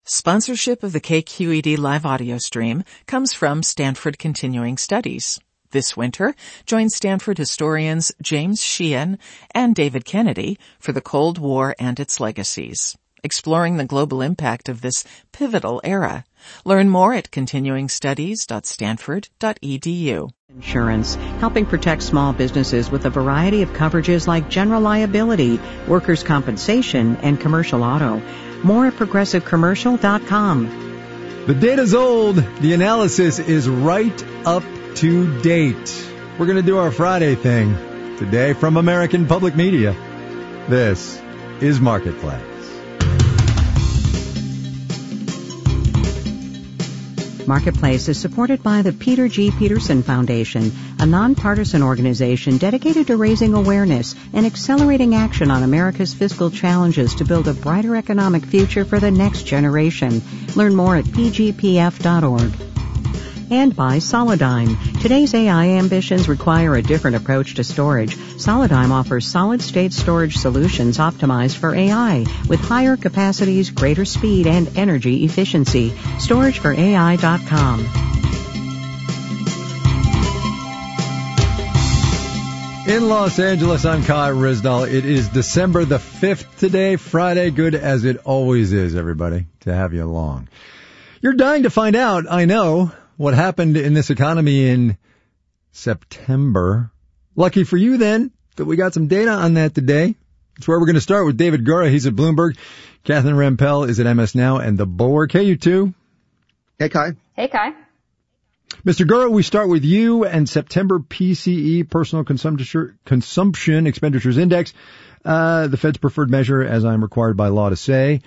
Sponsorship of the KQED live audio stream comes from Stanford Continuing Studies. This winter, join Stanford historians James Sheehan and David Kennedy for the Cold War and its legacies, exploring the global impact of this pivotal era. Learn more at continuingstudies.stanford.edu. Insurance, helping protect small businesses with a variety of coverages like general liability, workers' compensation, and commercial auto. More at progressivecommercial.com. The data's old. The analysis is right up to date. We're going to do our Friday thing today from American Public Media. This is Marketplace. Marketplace is supported by the Peter G. Peterson Foundation, a nonpartisan organization dedicated to raising awareness and accelerating action on America's fiscal challenges to build a brighter economic future for the next generation. Learn more at pgpf.org. And by Solidigm. Today's AI ambitions require a different approach to storage. Solidigm offers solid-state storage solutions optimized for AI with higher capacities, greater speed, and energy efficiency. StorageForAI.com. In Los Angeles, I'm Kai Rizdal. It is December the 5th today, Friday. Good as it always is, everybody, to have you along. You're dying to find out, I know, what happened in this economy in September. Lucky for you, then, that we got some data on that today. That's where we're going to start with David Gura. He's at Bloomberg. Catherine Rampell is at MS Now and The Bulwark. Hey, you two. Hey, Kai. Hey, Kai. Mr. Gura, we start with you and September PCE, Personal Consumption Expenditures Index, the Fed's preferred measure, as I'm required by law to say,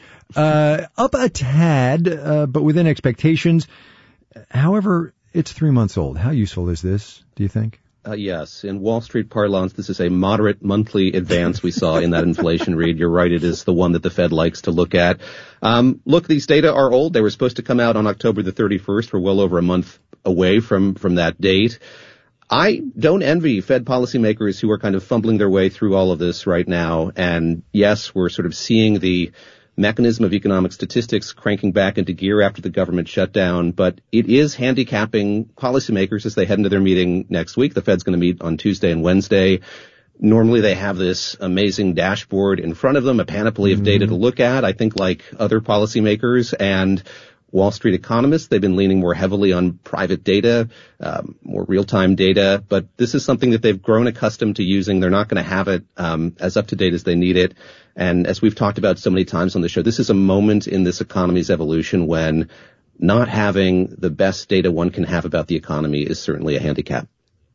up a tad, but within expectations. However, it's 3 months old. How useful is this, do you think? Yes. In Wall Street parlance, this is a moderate monthly advance we saw in that inflation read. You're right. It is the one that the Fed likes to look at. Look, these data are old. They were supposed to come out on October the 31st. We're well over a month away from that date. I don't envy Fed policymakers who are kind of fumbling their way through all of this right now. And yes, we're sort of seeing the mechanism of economic statistics cranking back into gear after the government shutdown, but it is handicapping policymakers as they head into their meeting next week. The Fed's going to meet on Tuesday and Wednesday. Normally they have this amazing dashboard in front of them, a panoply of data to look at. I think like other policymakers and Wall Street economists, they've been leaning more heavily on private data, more real-time data, but this is something that they've grown accustomed to using. They're not going to have it as up-to-date as they need it. And as we've talked about so many times on the show, this is a moment in this economy's evolution when not having the best data one can have about the economy is certainly a handicap.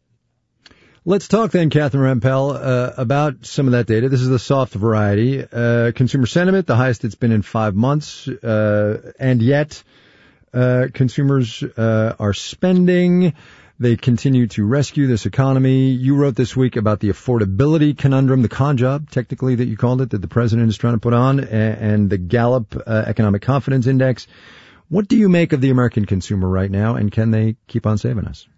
Let's talk then, Catherine Rampell, about some of that data. This is the soft variety. Consumer sentiment, the highest it's been in 5 months, and yet consumers are spending. They continue to rescue this economy. You wrote this week about the affordability conundrum, the con job, technically, that you called it, that the president is trying to put on, and the Gallup Economic Confidence Index. What do you make of the American consumer right now, and can they keep on saving us?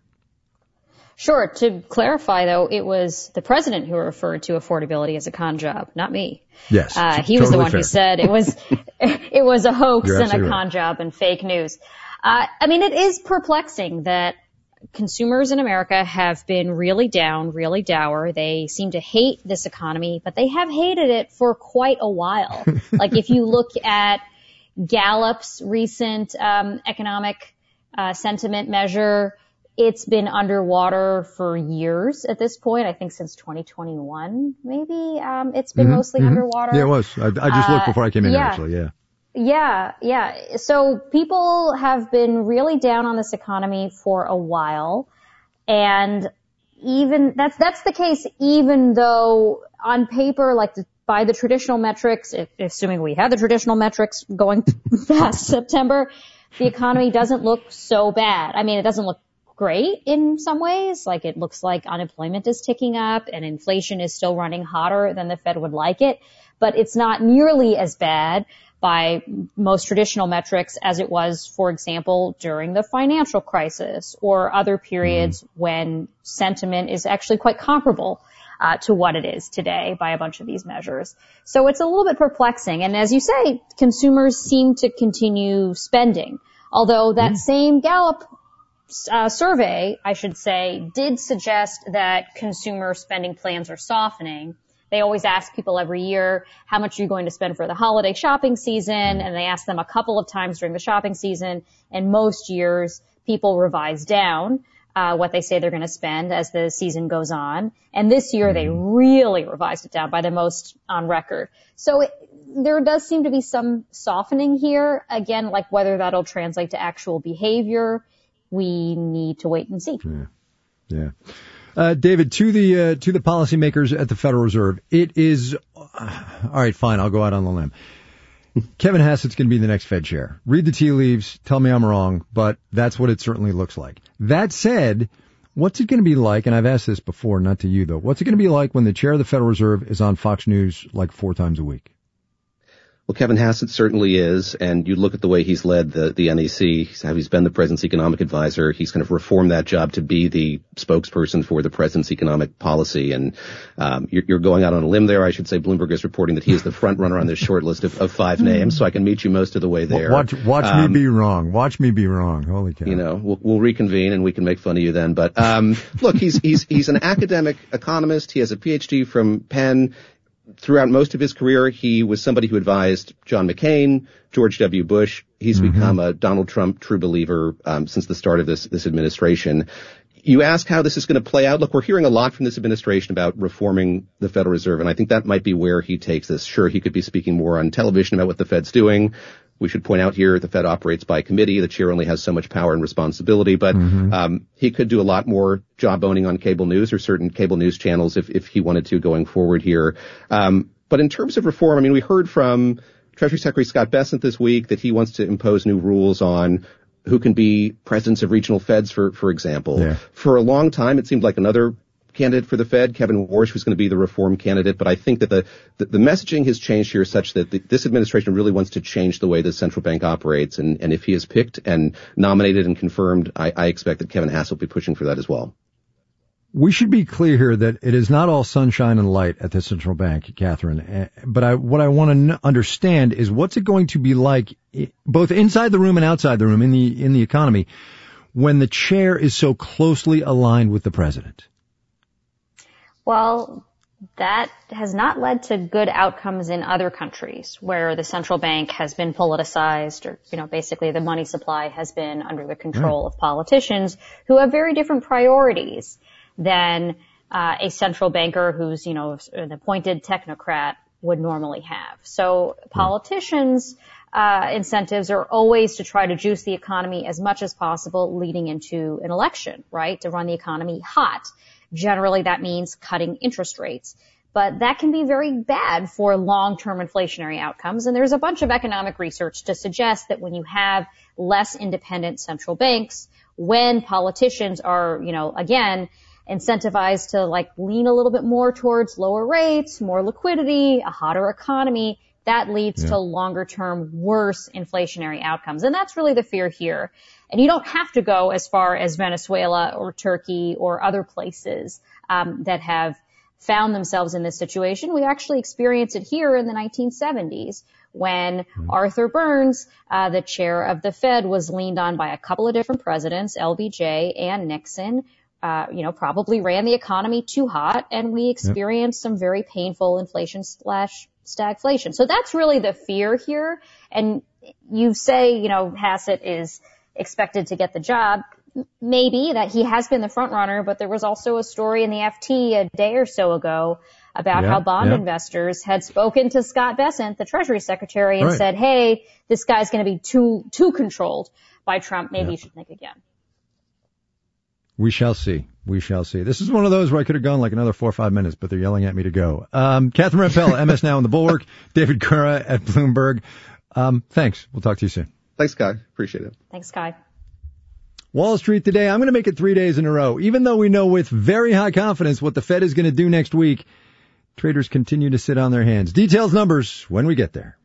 Sure. To clarify, though, it was the president who referred to affordability as a con job, not me. Yes. He was the one who said it was a hoax and a con job and fake news. I mean, it is perplexing that consumers in America have been really down, really dour. They seem to hate this economy, but they have hated it for quite a while. Like if you look at Gallup's recent economic sentiment measure, it's been underwater for years at this point. I think since 2021, maybe. It's been mostly underwater. Yeah, it was. I just looked before I came in, actually, yeah. Yeah. So people have been really down on this economy for a while. And even that's the case, even though on paper, like by the traditional metrics, assuming we had the traditional metrics going past September, the economy doesn't look so bad. I mean, it doesn't look great in some ways. Like it looks like unemployment is ticking up and inflation is still running hotter than the Fed would like it, but it's not nearly as bad by most traditional metrics as it was, for example, during the financial crisis or other periods when sentiment is actually quite comparable. to what it is today by a bunch of these measures. So it's a little bit perplexing. And as you say, consumers seem to continue spending. Although that same Gallup survey, I should say, did suggest that consumer spending plans are softening. They always ask people every year, how much are you going to spend for the holiday shopping season? And they ask them a couple of times during the shopping season. And most years, people revise down what they say they're going to spend as the season goes on. And this year, they really revised it down by the most on record. So there does seem to be some softening here. Again, like whether that'll translate to actual behavior, we need to wait and see. Yeah. David, to the policymakers at the Federal Reserve, it is all right. Fine, I'll go out on the limb. Kevin Hassett's going to be the next Fed chair. Read the tea leaves. Tell me I'm wrong, but that's what it certainly looks like. That said, what's it going to be like? And I've asked this before, not to you though. What's it going to be like when the chair of the Federal Reserve is on Fox News like 4 times a week? Well, Kevin Hassett certainly is, and you look at the way he's led the NEC, how he's been the president's economic advisor. He's kind of reformed that job to be the spokesperson for the president's economic policy. And you're going out on a limb there. I should say Bloomberg is reporting that he is the front runner on this short list of 5 names, so I can meet you most of the way there. Watch me be wrong. Watch me be wrong. Holy cow. You know, we'll reconvene and we can make fun of you then. But look, he's an academic economist. He has a PhD from Penn. Throughout most of his career, he was somebody who advised John McCain, George W. Bush. He's become a Donald Trump true believer since the start of this administration. You ask how this is going to play out. Look, we're hearing a lot from this administration about reforming the Federal Reserve, and I think that might be where he takes this. Sure, he could be speaking more on television about what the Fed's doing. We should point out here the Fed operates by committee. The chair only has so much power and responsibility, but he could do a lot more job owning on cable news or certain cable news channels if he wanted to going forward here. But in terms of reform, I mean, we heard from Treasury Secretary Scott Bessent this week that he wants to impose new rules on who can be presidents of regional feds, for example. Yeah. For a long time, it seemed like another candidate for the Fed, Kevin Warsh, was going to be the reform candidate. But I think that the messaging has changed here such that this administration really wants to change the way the central bank operates. And if he is picked and nominated and confirmed, I expect that Kevin Hassett will be pushing for that as well. We should be clear here that it is not all sunshine and light at the central bank, Catherine. But what I want to understand is what's it going to be like both inside the room and outside the room in the economy when the chair is so closely aligned with the president? Well, that has not led to good outcomes in other countries where the central bank has been politicized or, basically the money supply has been under the control of politicians who have very different priorities than a central banker who's, an appointed technocrat would normally have. So politicians' incentives are always to try to juice the economy as much as possible leading into an election, right? To run the economy hot. Generally, that means cutting interest rates. But that can be very bad for long-term inflationary outcomes. And there's a bunch of economic research to suggest that when you have less independent central banks, when politicians are, again, incentivized to lean a little bit more towards lower rates, more liquidity, a hotter economy, that leads to longer-term worse inflationary outcomes. And that's really the fear here. And you don't have to go as far as Venezuela or Turkey or other places that have found themselves in this situation. We actually experienced it here in the 1970s when Arthur Burns, the chair of the Fed, was leaned on by a couple of different presidents, LBJ and Nixon, probably ran the economy too hot, and we experienced some very painful inflation/stagflation. So that's really the fear here. And you say, Hassett is expected to get the job. Maybe that he has been the front runner, but there was also a story in the FT a day or so ago about how bond investors had spoken to Scott Bessent, the Treasury Secretary, and said, hey, this guy's going to be too controlled by Trump. Maybe you should think again. We shall see. This is one of those where I could have gone like another 4 or 5 minutes, but they're yelling at me to go. Catherine Rampell, MS Now on the Bulwark, David Gura at Bloomberg. Thanks. We'll talk to you soon. Thanks, Kai. Appreciate it. Thanks, Kai. Wall Street today, I'm going to make it 3 days in a row. Even though we know with very high confidence what the Fed is going to do next week, traders continue to sit on their hands. Details, numbers, when we get there.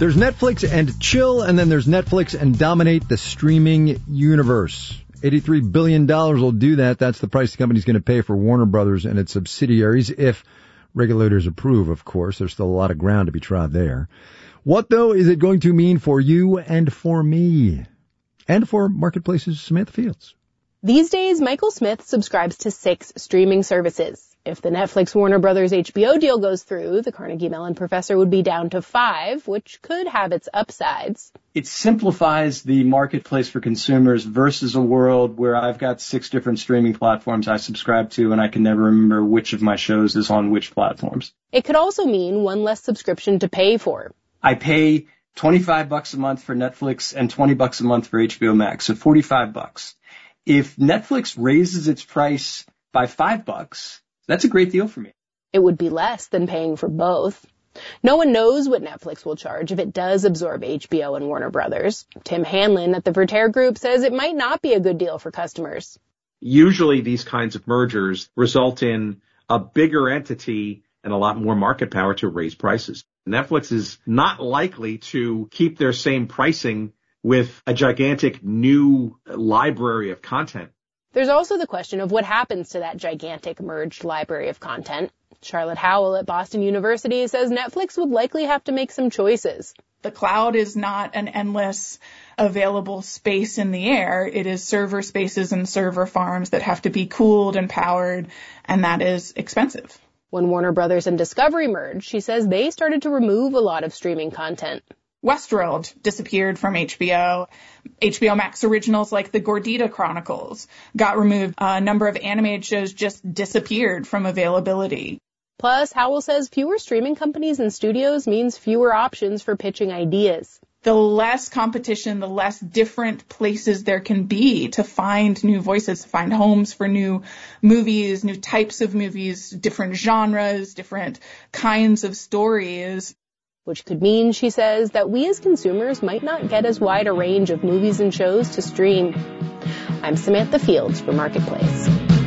There's Netflix and chill, and then there's Netflix and dominate the streaming universe. $83 billion will do that. That's the price the company's going to pay for Warner Brothers and its subsidiaries, if regulators approve, of course. There's still a lot of ground to be trod there. What, though, is it going to mean for you and for me? And for Marketplace's Samantha Fields. These days, Michael Smith subscribes to 6 streaming services. If the Netflix Warner Brothers HBO deal goes through, the Carnegie Mellon professor would be down to 5, which could have its upsides. It simplifies the marketplace for consumers versus a world where I've got 6 different streaming platforms I subscribe to and I can never remember which of my shows is on which platforms. It could also mean one less subscription to pay for. I pay $25 a month for Netflix and $20 a month for HBO Max, so $45. If Netflix raises its price by $5, that's a great deal for me. It would be less than paying for both. No one knows what Netflix will charge if it does absorb HBO and Warner Brothers. Tim Hanlon at the Verter Group says it might not be a good deal for customers. Usually these kinds of mergers result in a bigger entity and a lot more market power to raise prices. Netflix is not likely to keep their same pricing with a gigantic new library of content. There's also the question of what happens to that gigantic merged library of content. Charlotte Howell at Boston University says Netflix would likely have to make some choices. The cloud is not an endless available space in the air. It is server spaces and server farms that have to be cooled and powered, and that is expensive. When Warner Brothers and Discovery merged, she says they started to remove a lot of streaming content. Westworld disappeared from HBO. HBO Max originals like the Gordita Chronicles got removed. A number of animated shows just disappeared from availability. Plus, Howell says fewer streaming companies and studios means fewer options for pitching ideas. The less competition, the less different places there can be to find new voices, to find homes for new movies, new types of movies, different genres, different kinds of stories. Which could mean, she says, that we as consumers might not get as wide a range of movies and shows to stream. I'm Samantha Fields for Marketplace.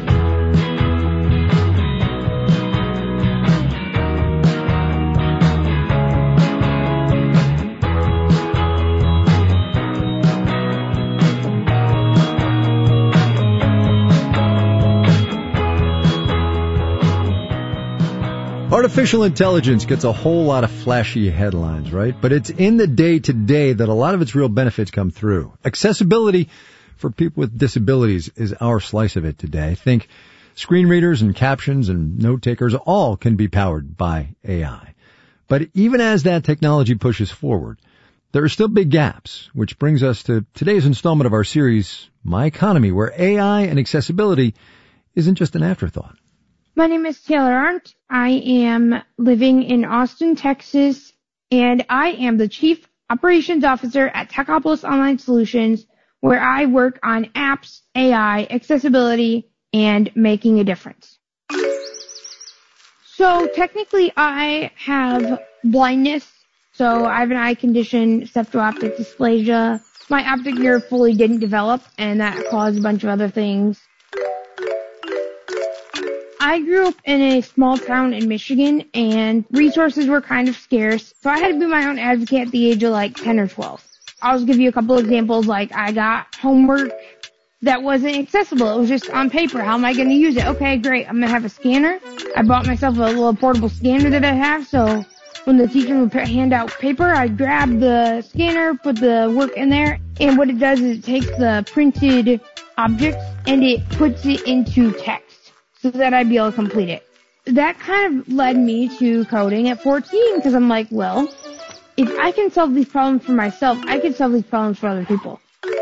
Artificial intelligence gets a whole lot of flashy headlines, right? But it's in the day-to-day that a lot of its real benefits come through. Accessibility for people with disabilities is our slice of it today. Think screen readers and captions and note takers all can be powered by AI. But even as that technology pushes forward, there are still big gaps, which brings us to today's installment of our series, My Economy, where AI and accessibility isn't just an afterthought. My name is Taylor Arndt. I am living in Austin, Texas, and I am the Chief Operations Officer at Techopolis Online Solutions, where I work on apps, AI, accessibility, and making a difference. So technically I have blindness, so I have an eye condition, septo-optic dysplasia. My optic nerve fully didn't develop, and that caused a bunch of other things. I grew up in a small town in Michigan, and resources were kind of scarce, so I had to be my own advocate at the age of like 10 or 12. I'll just give you a couple examples. Like, I got homework that wasn't accessible. It was just on paper. How am I going to use it? Okay, great. I'm going to have a scanner. I bought myself a little portable scanner that I have, so when the teacher would hand out paper, I'd grab the scanner, put the work in there, and what it does is it takes the printed objects and it puts it into text, so that I'd be able to complete it. That kind of led me to coding at 14, because I'm like, well, if I can solve these problems for myself, I can solve these problems for other people.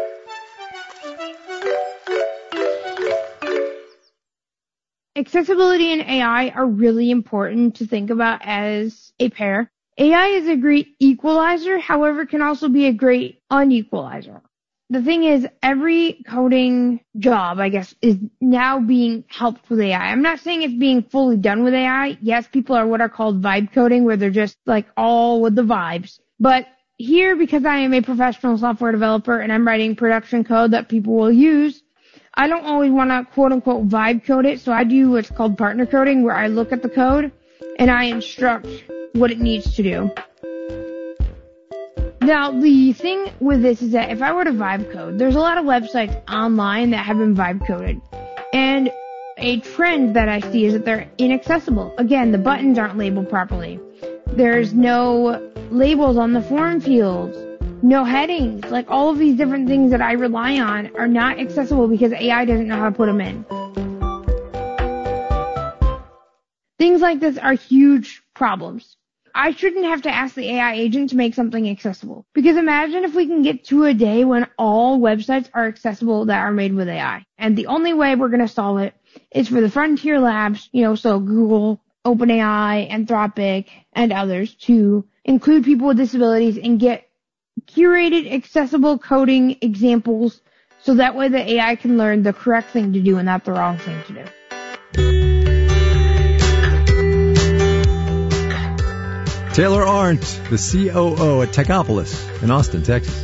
Accessibility and AI are really important to think about as a pair. AI is a great equalizer, however, can also be a great unequalizer. The thing is, every coding job, I guess, is now being helped with AI. I'm not saying it's being fully done with AI. Yes, people are what are called vibe coding, where they're just like all with the vibes. But here, because I am a professional software developer and I'm writing production code that people will use, I don't always want to quote-unquote vibe code it, so I do what's called partner coding, where I look at the code and I instruct what it needs to do. Now, the thing with this is that if I were to vibe code, there's a lot of websites online that have been vibe coded. And a trend that I see is that they're inaccessible. Again, the buttons aren't labeled properly. There's no labels on the form fields, no headings. Like all of these different things that I rely on are not accessible because AI doesn't know how to put them in. Things like this are huge problems. I shouldn't have to ask the AI agent to make something accessible. Because imagine if we can get to a day when all websites are accessible that are made with AI. And the only way we're going to solve it is for the frontier labs, so Google, OpenAI, Anthropic, and others to include people with disabilities and get curated, accessible coding examples so that way the AI can learn the correct thing to do and not the wrong thing to do. Taylor Arndt, the COO at Techopolis in Austin, Texas.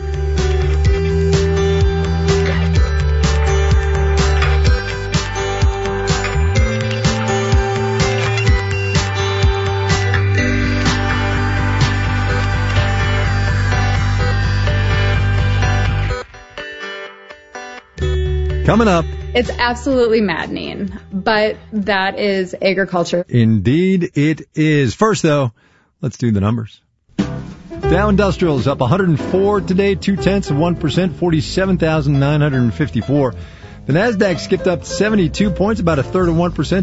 Coming up. It's absolutely maddening, but that is agriculture. Indeed it is. First, though, let's do the numbers. Dow Industrials up 104 today, 0.2%, 47,954. The Nasdaq skipped up 72 points, about 1/3 of 1%,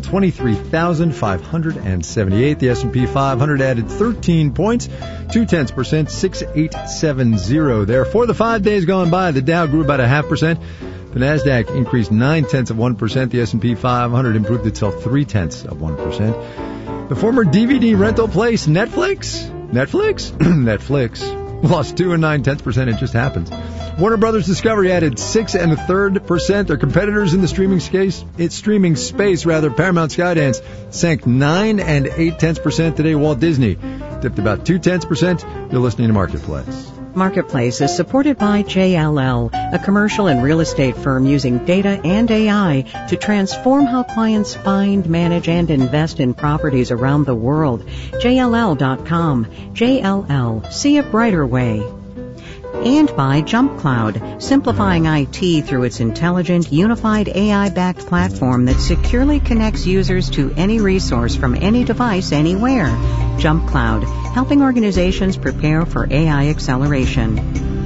23,578. The S&P 500 added 13 points, 0.2%, 6,870 there. For the 5 days gone by, the Dow grew about 0.5%. The Nasdaq increased 0.9 of 1%. The S&P 500 improved itself 0.3 of 1%. The former DVD rental place, Netflix lost 2 9/10%. It just happens. Warner Brothers Discovery added 6 1/3%. Their competitors in the streaming space, Paramount Skydance sank 9 8/10% today. Walt Disney dipped about 0.2%. You're listening to Marketplace. Marketplace is supported by JLL, a commercial and real estate firm using data and AI to transform how clients find, manage, and invest in properties around the world. JLL.com. JLL. See a brighter way. And by JumpCloud, simplifying IT through its intelligent, unified AI-backed platform that securely connects users to any resource from any device anywhere. JumpCloud, helping organizations prepare for AI acceleration.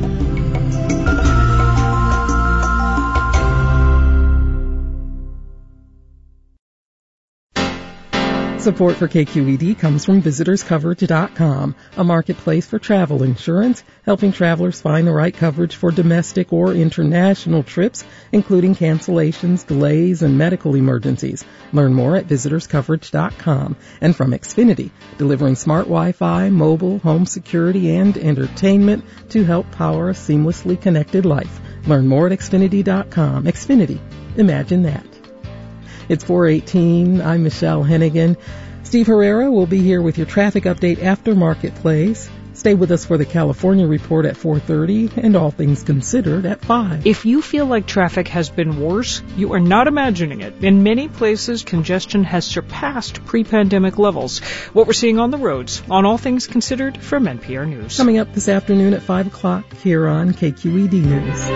Support for KQED comes from VisitorsCoverage.com, a marketplace for travel insurance, helping travelers find the right coverage for domestic or international trips, including cancellations, delays, and medical emergencies. Learn more at VisitorsCoverage.com. And from Xfinity, delivering smart Wi-Fi, mobile, home security, and entertainment to help power a seamlessly connected life. Learn more at Xfinity.com. Xfinity. Imagine that. It's 4:18. I'm Michelle Hennigan. Steve Herrera will be here with your traffic update after Marketplace. Stay with us for the California Report at 4:30 and All Things Considered at 5. If you feel like traffic has been worse, you are not imagining it. In many places, congestion has surpassed pre-pandemic levels. What we're seeing on the roads, on All Things Considered from NPR News. Coming up this afternoon at 5 o'clock here on KQED News.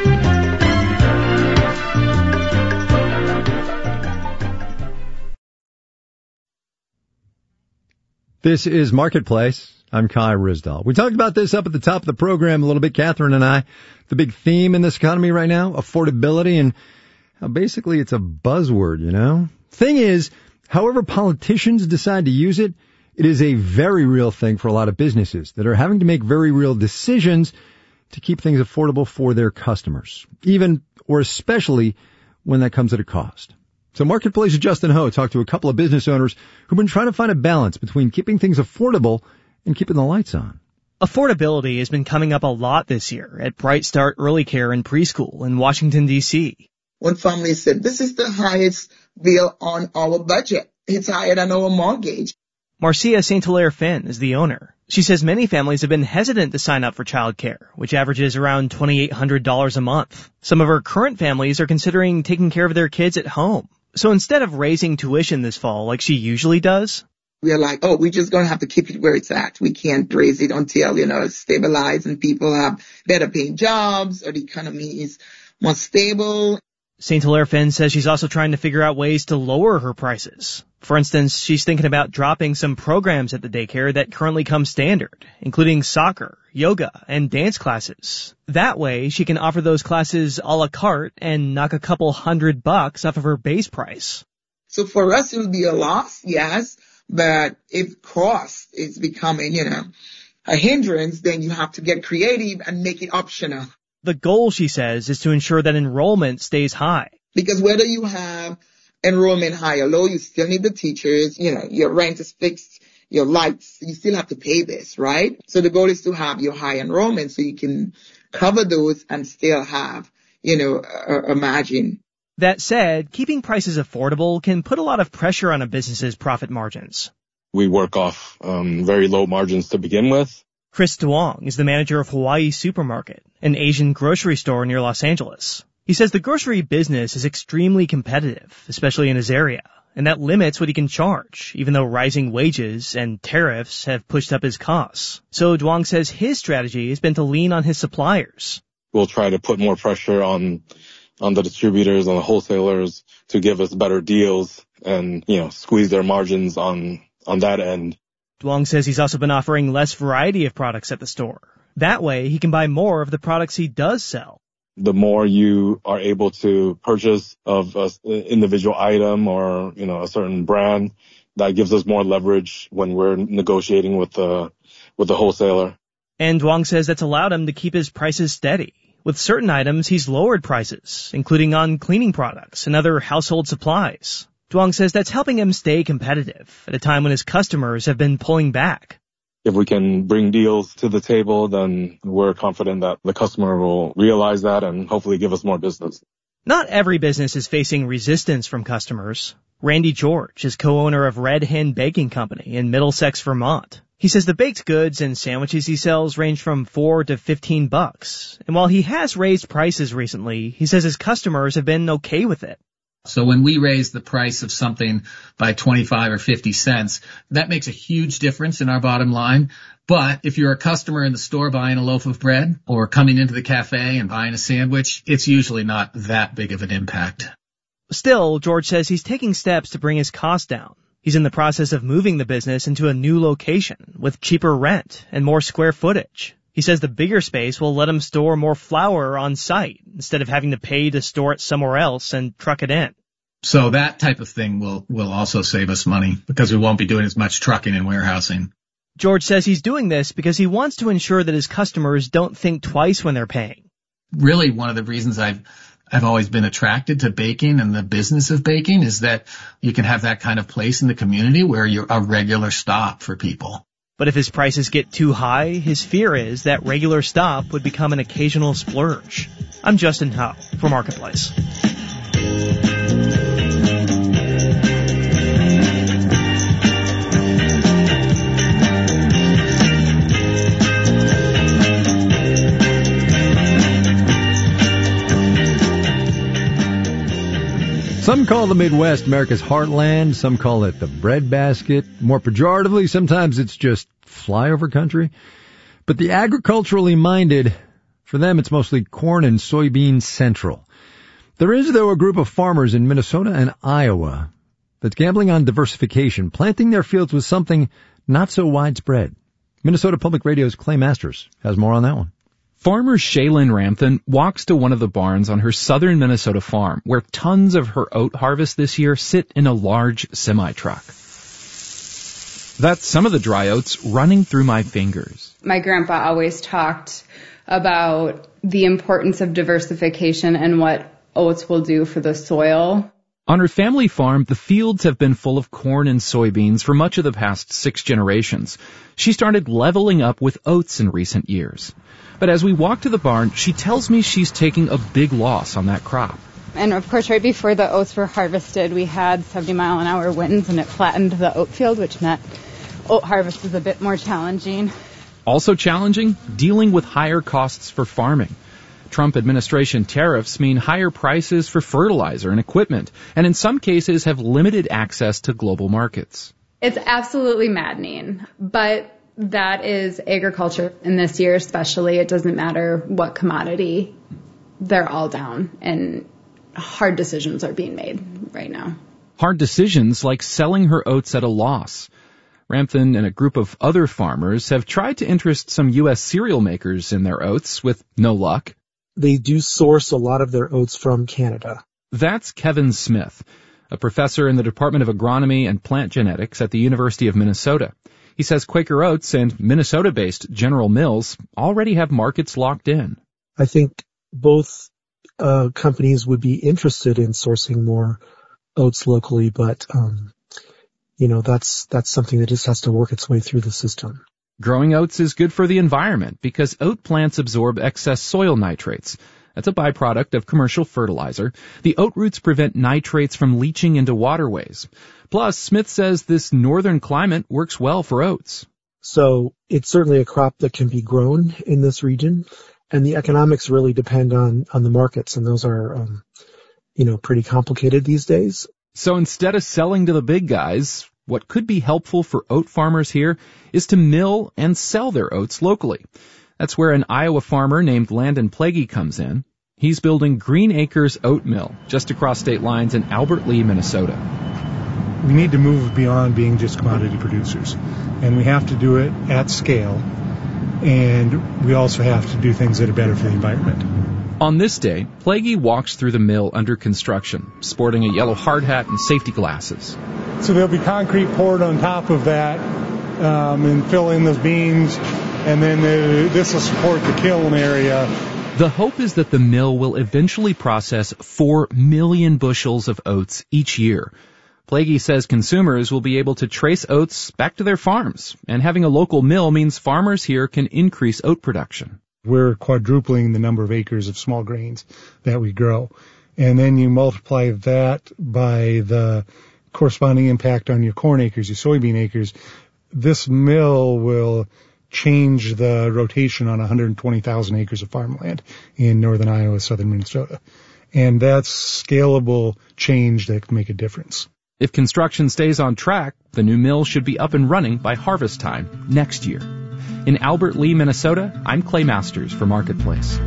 This is Marketplace. I'm Kai Ryssdal. We talked about this up at the top of the program a little bit, Catherine and I. The big theme in this economy right now, affordability, and how basically it's a buzzword, Thing is, however politicians decide to use it, it is a very real thing for a lot of businesses that are having to make very real decisions to keep things affordable for their customers, even or especially when that comes at a cost. So Marketplace's Justin Ho talked to a couple of business owners who've been trying to find a balance between keeping things affordable and keeping the lights on. Affordability has been coming up a lot this year at Bright Start Early Care and Preschool in Washington, D.C. One family said, this is the highest bill on our budget. It's higher than our mortgage. Marcia St. Hilaire Finn is the owner. She says many families have been hesitant to sign up for childcare, which averages around $2,800 a month. Some of her current families are considering taking care of their kids at home. So instead of raising tuition this fall like she usually does, we're like, oh, we're just going to have to keep it where it's at. We can't raise it until, it's stabilized and people have better paying jobs or the economy is more stable. St. Hilaire Finn says she's also trying to figure out ways to lower her prices. For instance, she's thinking about dropping some programs at the daycare that currently come standard, including soccer, yoga, and dance classes. That way, she can offer those classes a la carte and knock a couple $100 off of her base price. So for us, it would be a loss, yes, but if cost is becoming, a hindrance, then you have to get creative and make it optional. The goal, she says, is to ensure that enrollment stays high. Because whether you have enrollment high or low, you still need the teachers, your rent is fixed, your lights, you still have to pay this, right? So the goal is to have your high enrollment so you can cover those and still have, a margin. That said, keeping prices affordable can put a lot of pressure on a business's profit margins. We work off very low margins to begin with. Chris Duong is the manager of Hawaii Supermarket, an Asian grocery store near Los Angeles. He says the grocery business is extremely competitive, especially in his area, and that limits what he can charge, even though rising wages and tariffs have pushed up his costs. So Duong says his strategy has been to lean on his suppliers. We'll try to put more pressure on the distributors, on the wholesalers to give us better deals and, squeeze their margins on that end. Duong says he's also been offering less variety of products at the store. That way, he can buy more of the products he does sell. The more you are able to purchase of an individual item or, a certain brand, that gives us more leverage when we're negotiating with the wholesaler. And Duong says that's allowed him to keep his prices steady. With certain items, he's lowered prices, including on cleaning products and other household supplies. Duong says that's helping him stay competitive at a time when his customers have been pulling back. If we can bring deals to the table, then we're confident that the customer will realize that and hopefully give us more business. Not every business is facing resistance from customers. Randy George is co-owner of Red Hen Baking Company in Middlesex, Vermont. He says the baked goods and sandwiches he sells range from $4 to $15. And while he has raised prices recently, he says his customers have been okay with it. So when we raise the price of something by 25 or 50 cents, that makes a huge difference in our bottom line. But if you're a customer in the store buying a loaf of bread or coming into the cafe and buying a sandwich, it's usually not that big of an impact. Still, George says he's taking steps to bring his costs down. He's in the process of moving the business into a new location with cheaper rent and more square footage. He says the bigger space will let him store more flour on site instead of having to pay to store it somewhere else and truck it in. So that type of thing will also save us money because we won't be doing as much trucking and warehousing. George says he's doing this because he wants to ensure that his customers don't think twice when they're paying. Really, one of the reasons I've always been attracted to baking and the business of baking is that you can have that kind of place in the community where you're a regular stop for people. But if his prices get too high, his fear is that regular stop would become an occasional splurge. I'm Justin Howe for Marketplace. Some call the Midwest America's heartland. Some call it the breadbasket. More pejoratively, sometimes it's just flyover country. But the agriculturally minded, for them, it's mostly corn and soybean central. There is, though, a group of farmers in Minnesota and Iowa that's gambling on diversification, planting their fields with something not so widespread. Minnesota Public Radio's Clay Masters has more on that one. Farmer Shaylin Ramthan walks to one of the barns on her southern Minnesota farm, where tons of her oat harvest this year sit in a large semi-truck. That's some of the dry oats running through my fingers. My grandpa always talked about the importance of diversification and what oats will do for the soil. On her family farm, the fields have been full of corn and soybeans for much of the past 6 generations. She started leveling up with oats in recent years. But as we walk to the barn, she tells me she's taking a big loss on that crop. And of course, right before the oats were harvested, we had 70-mile-an-hour winds, and it flattened the oat field, which meant oat harvest is a bit more challenging. Also challenging, dealing with higher costs for farming. Trump administration tariffs mean higher prices for fertilizer and equipment, and in some cases have limited access to global markets. It's absolutely maddening, but that is agriculture in this year especially. It doesn't matter what commodity, they're all down, and hard decisions are being made right now. Hard decisions like selling her oats at a loss. Ramthan and a group of other farmers have tried to interest some U.S. cereal makers in their oats with no luck. They do source a lot of their oats from Canada. That's Kevin Smith, a professor in the Department of Agronomy and Plant Genetics at the University of Minnesota. He says Quaker Oats and Minnesota-based General Mills already have markets locked in. I think both companies would be interested in sourcing more oats locally, but that's something that just has to work its way through the system. Growing oats is good for the environment because oat plants absorb excess soil nitrates. That's a byproduct of commercial fertilizer. The oat roots prevent nitrates from leaching into waterways. Plus, Smith says this northern climate works well for oats. So it's certainly a crop that can be grown in this region, and the economics really depend on the markets, and those are, pretty complicated these days. So instead of selling to the big guys, what could be helpful for oat farmers here is to mill and sell their oats locally. That's where an Iowa farmer named Landon Plaguey comes in. He's building Green Acres Oat Mill just across state lines in Albert Lea, Minnesota. We need to move beyond being just commodity producers, and we have to do it at scale, and we also have to do things that are better for the environment. On this day, Plaguey walks through the mill under construction, sporting a yellow hard hat and safety glasses. So there'll be concrete poured on top of that and fill in those beams, and then this will support the kiln area. The hope is that the mill will eventually process 4 million bushels of oats each year. Plaguey says consumers will be able to trace oats back to their farms, and having a local mill means farmers here can increase oat production. We're quadrupling the number of acres of small grains that we grow. And then you multiply that by the corresponding impact on your corn acres, your soybean acres. This mill will change the rotation on 120,000 acres of farmland in northern Iowa, southern Minnesota. And that's scalable change that can make a difference. If construction stays on track, the new mill should be up and running by harvest time next year. In Albert Lea, Minnesota, I'm Clay Masters for Marketplace.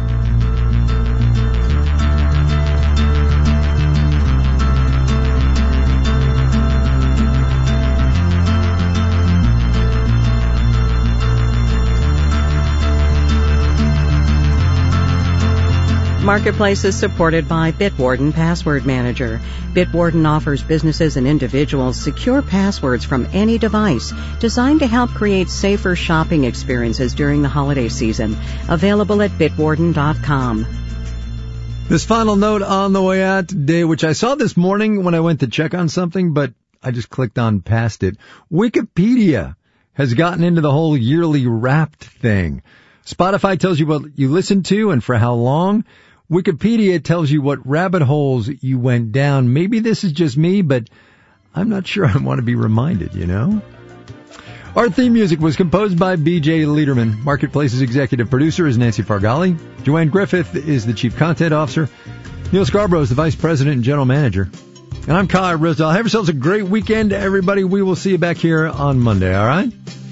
Marketplace is supported by Bitwarden Password Manager. Bitwarden offers businesses and individuals secure passwords from any device, designed to help create safer shopping experiences during the holiday season. Available at bitwarden.com. This final note on the way out today, which I saw this morning when I went to check on something, but I just clicked on past it. Wikipedia has gotten into the whole yearly Wrapped thing. Spotify tells you what you listen to and for how long. Wikipedia tells you what rabbit holes you went down. Maybe this is just me, but I'm not sure I want to be reminded, Our theme music was composed by B.J. Liederman. Marketplace's executive producer is Nancy Fargali. Joanne Griffith is the chief content officer. Neil Scarborough is the vice president and general manager. And I'm Kyle Risdell. Have yourselves a great weekend, everybody. We will see you back here on Monday, all right?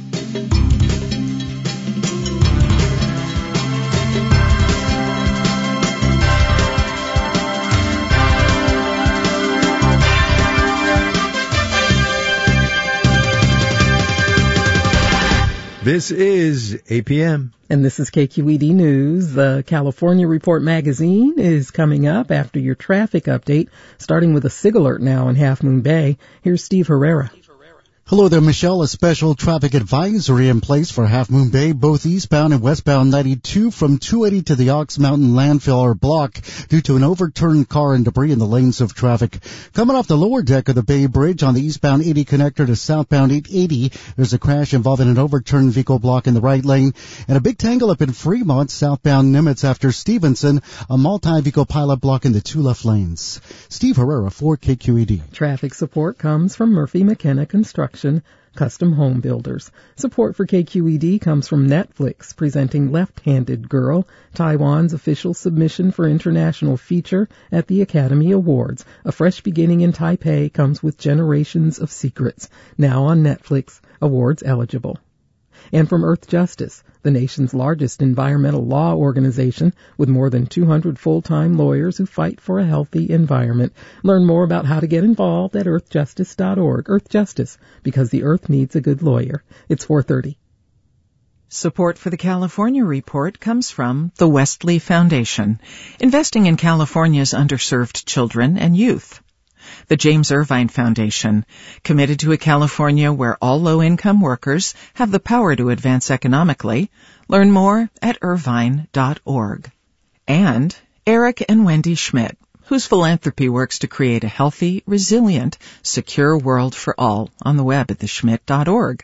This is APM. And this is KQED News. The California Report magazine is coming up after your traffic update, starting with a SIG alert now in Half Moon Bay. Here's Steve Herrera. Hello there, Michelle. A special traffic advisory in place for Half Moon Bay, both eastbound and westbound 92 from 280 to the Ox Mountain landfill are blocked due to an overturned car and debris in the lanes of traffic. Coming off the lower deck of the Bay Bridge on the eastbound 80 connector to southbound 880, there's a crash involving an overturned vehicle block in the right lane and a big tangle up in Fremont, southbound Nimitz after Stevenson, a multi-vehicle pilot block in the two left lanes. Steve Herrera for KQED. Traffic support comes from Murphy McKenna Construction. custom home builders. Support for KQED comes from Netflix, presenting Left-Handed Girl, Taiwan's official submission for international feature at the Academy Awards. A fresh beginning in Taipei comes with Generations of Secrets, now on Netflix, awards eligible. And from Earth Justice, the nation's largest environmental law organization with more than 200 full-time lawyers who fight for a healthy environment. Learn more about how to get involved at earthjustice.org. Earth Justice, because the earth needs a good lawyer. It's 4:30. Support for the California Report comes from the Westley Foundation, investing in California's underserved children and youth. The James Irvine Foundation, committed to a California where all low-income workers have the power to advance economically. Learn more at irvine.org. And Eric and Wendy Schmidt, whose philanthropy works to create a healthy, resilient, secure world for all, on the web at theschmidt.org.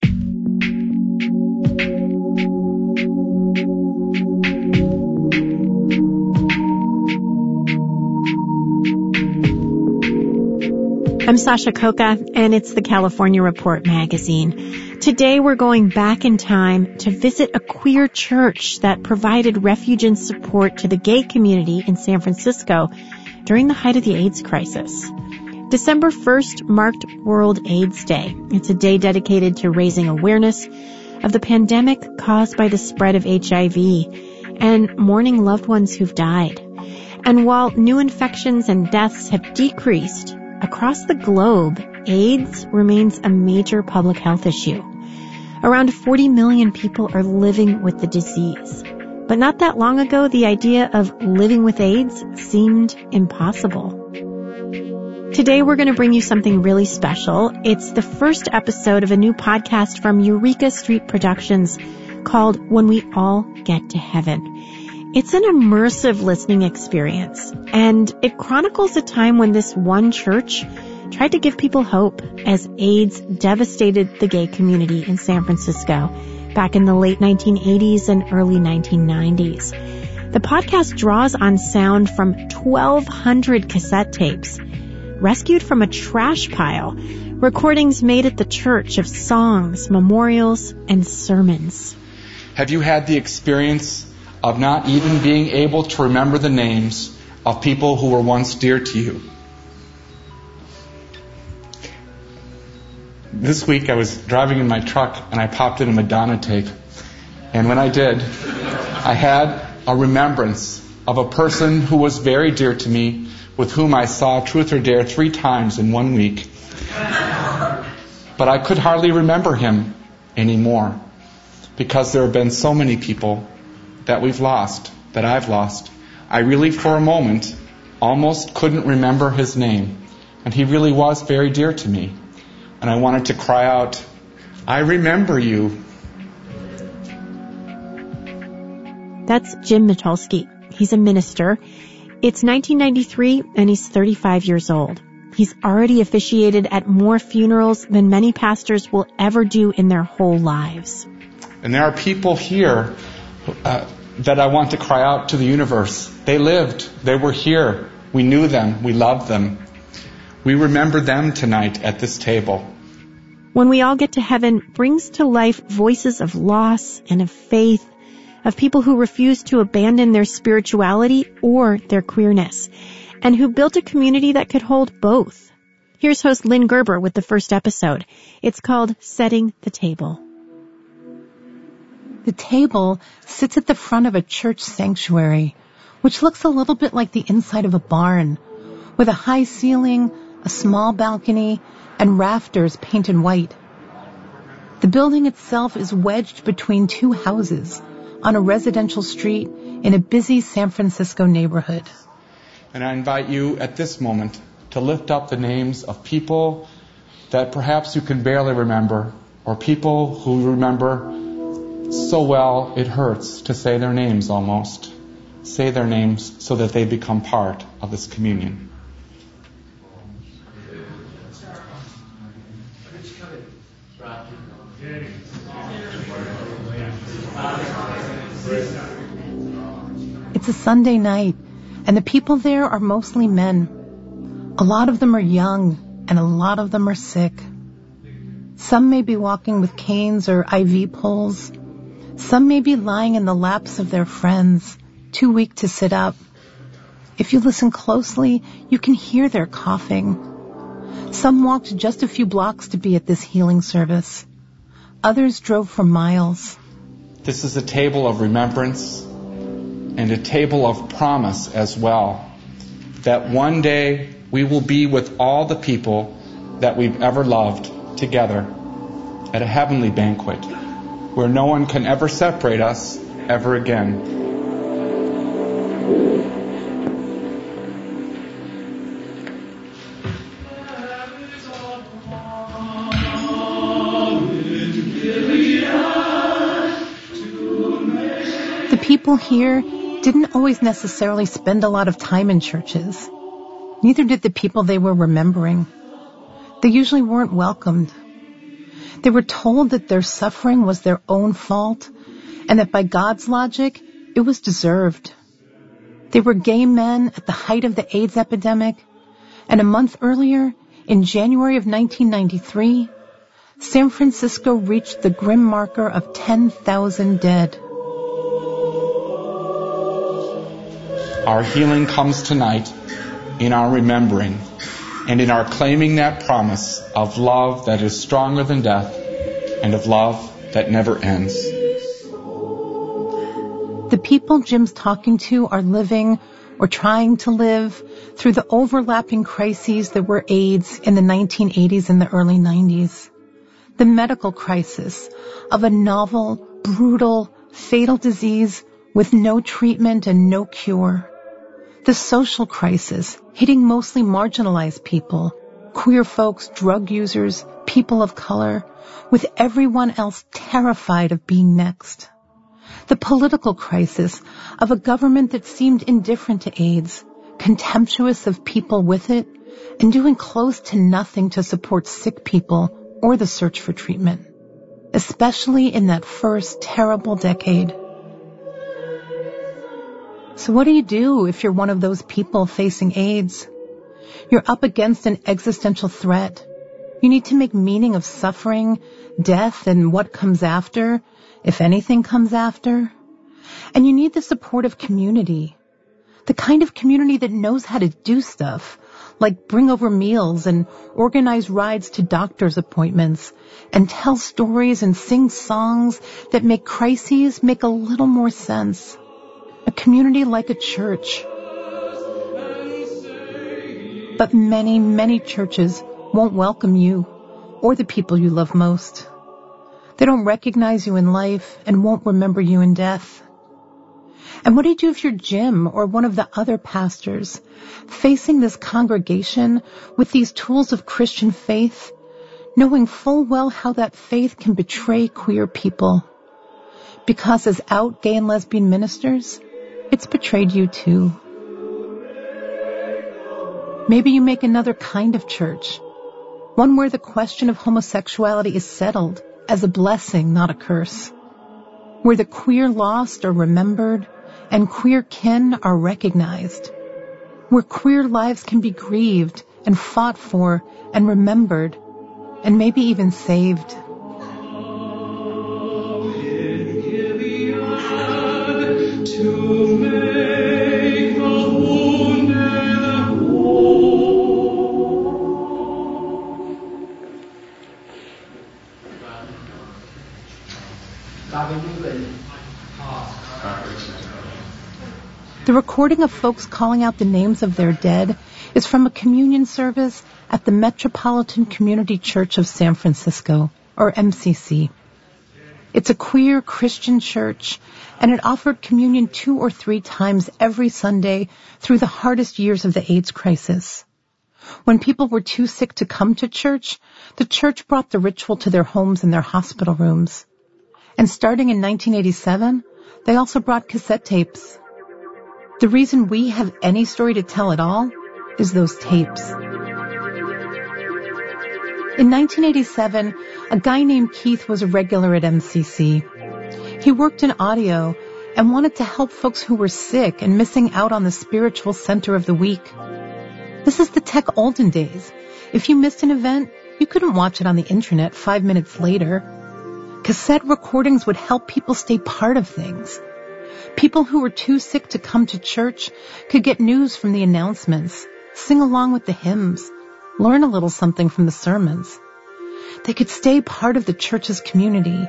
I'm Sasha Coca, and it's the California Report magazine. Today we're going back in time to visit a queer church that provided refuge and support to the gay community in San Francisco during the height of the AIDS crisis. December 1st marked World AIDS Day. It's a day dedicated to raising awareness of the pandemic caused by the spread of HIV and mourning loved ones who've died. And while new infections and deaths have decreased, across the globe, AIDS remains a major public health issue. Around 40 million people are living with the disease. But not that long ago, the idea of living with AIDS seemed impossible. Today, we're going to bring you something really special. It's the first episode of a new podcast from Eureka Street Productions called When We All Get to Heaven. It's an immersive listening experience, and it chronicles a time when this one church tried to give people hope as AIDS devastated the gay community in San Francisco back in the late 1980s and early 1990s. The podcast draws on sound from 1,200 cassette tapes, rescued from a trash pile, recordings made at the church of songs, memorials, and sermons. Have you had the experience of not even being able to remember the names of people who were once dear to you? This week I was driving in my truck and I popped in a Madonna tape. And when I did, I had a remembrance of a person who was very dear to me, with whom I saw Truth or Dare 3 times in 1 week. But I could hardly remember him anymore, because there have been so many people that we've lost, that I've lost. I really, for a moment, almost couldn't remember his name. And he really was very dear to me. And I wanted to cry out, I remember you. That's Jim Mitulski. He's a minister. It's 1993, and he's 35 years old. He's already officiated at more funerals than many pastors will ever do in their whole lives. And there are people here that I want to cry out to the universe. They lived. They were here. We knew them. We loved them. We remember them tonight at this table. When We All Get to Heaven brings to life voices of loss and of faith, of people who refuse to abandon their spirituality or their queerness, and who built a community that could hold both. Here's host Lynn Gerber with the first episode. It's called Setting the Table. The table sits at the front of a church sanctuary, which looks a little bit like the inside of a barn, with a high ceiling, a small balcony, and rafters painted white. The building itself is wedged between 2 houses on a residential street in a busy San Francisco neighborhood. And I invite you at this moment to lift up the names of people that perhaps you can barely remember, or people who remember so well it hurts to say their names almost. Say their names so that they become part of this communion. It's a Sunday night, and the people there are mostly men. A lot of them are young, and a lot of them are sick. Some may be walking with canes or IV poles. Some may be lying in the laps of their friends, too weak to sit up. If you listen closely, you can hear their coughing. Some walked just a few blocks to be at this healing service. Others drove for miles. This is a table of remembrance and a table of promise as well, that one day we will be with all the people that we've ever loved together at a heavenly banquet where no one can ever separate us ever again. The people here didn't always necessarily spend a lot of time in churches. Neither did the people they were remembering. They usually weren't welcomed. They were told that their suffering was their own fault and that by God's logic, it was deserved. They were gay men at the height of the AIDS epidemic, and a month earlier, in January of 1993, San Francisco reached the grim marker of 10,000 dead. Our healing comes tonight in our remembering and in our claiming that promise of love that is stronger than death and of love that never ends. The people Jim's talking to are living or trying to live through the overlapping crises that were AIDS in the 1980s and the early 90s. The medical crisis of a novel, brutal, fatal disease with no treatment and no cure. The social crisis hitting mostly marginalized people, queer folks, drug users, people of color, with everyone else terrified of being next. The political crisis of a government that seemed indifferent to AIDS, contemptuous of people with it, and doing close to nothing to support sick people or the search for treatment, especially in that first terrible decade. So what do you do if you're one of those people facing AIDS? You're up against an existential threat. You need to make meaning of suffering, death, and what comes after, if anything comes after. And you need the support of community. The kind of community that knows how to do stuff, like bring over meals and organize rides to doctor's appointments and tell stories and sing songs that make crises make a little more sense. A community like a church. But many, many churches won't welcome you or the people you love most. They don't recognize you in life and won't remember you in death. And what do you do if you're Jim or one of the other pastors facing this congregation with these tools of Christian faith, knowing full well how that faith can betray queer people? Because as out gay and lesbian ministers, it's betrayed you too. Maybe you make another kind of church, one where the question of homosexuality is settled as a blessing, not a curse, where the queer lost are remembered and queer kin are recognized, where queer lives can be grieved and fought for and remembered and maybe even saved. To make the wounded whole. The recording of folks calling out the names of their dead is from a communion service at the Metropolitan Community Church of San Francisco, or MCC. It's a queer Christian church, and it offered communion 2 or 3 times every Sunday through the hardest years of the AIDS crisis. When people were too sick to come to church, the church brought the ritual to their homes and their hospital rooms. And starting in 1987, they also brought cassette tapes. The reason we have any story to tell at all is those tapes. In 1987, a guy named Keith was a regular at MCC. He worked in audio and wanted to help folks who were sick and missing out on the spiritual center of the week. This is the tech olden days. If you missed an event, You couldn't watch it on the internet 5 minutes later. Cassette recordings would help people stay part of things. People who were too sick to come to church could get news from the announcements, sing along with the hymns, learn a little something from the sermons. They could stay part of the church's community.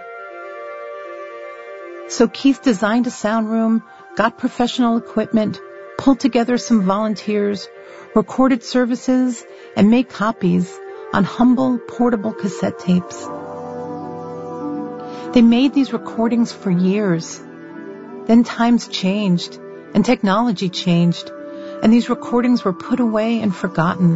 So Keith designed a sound room, got professional equipment, pulled together some volunteers, recorded services, and made copies on humble, portable cassette tapes. They made these recordings for years. Then times changed, and technology changed, and these recordings were put away and forgotten.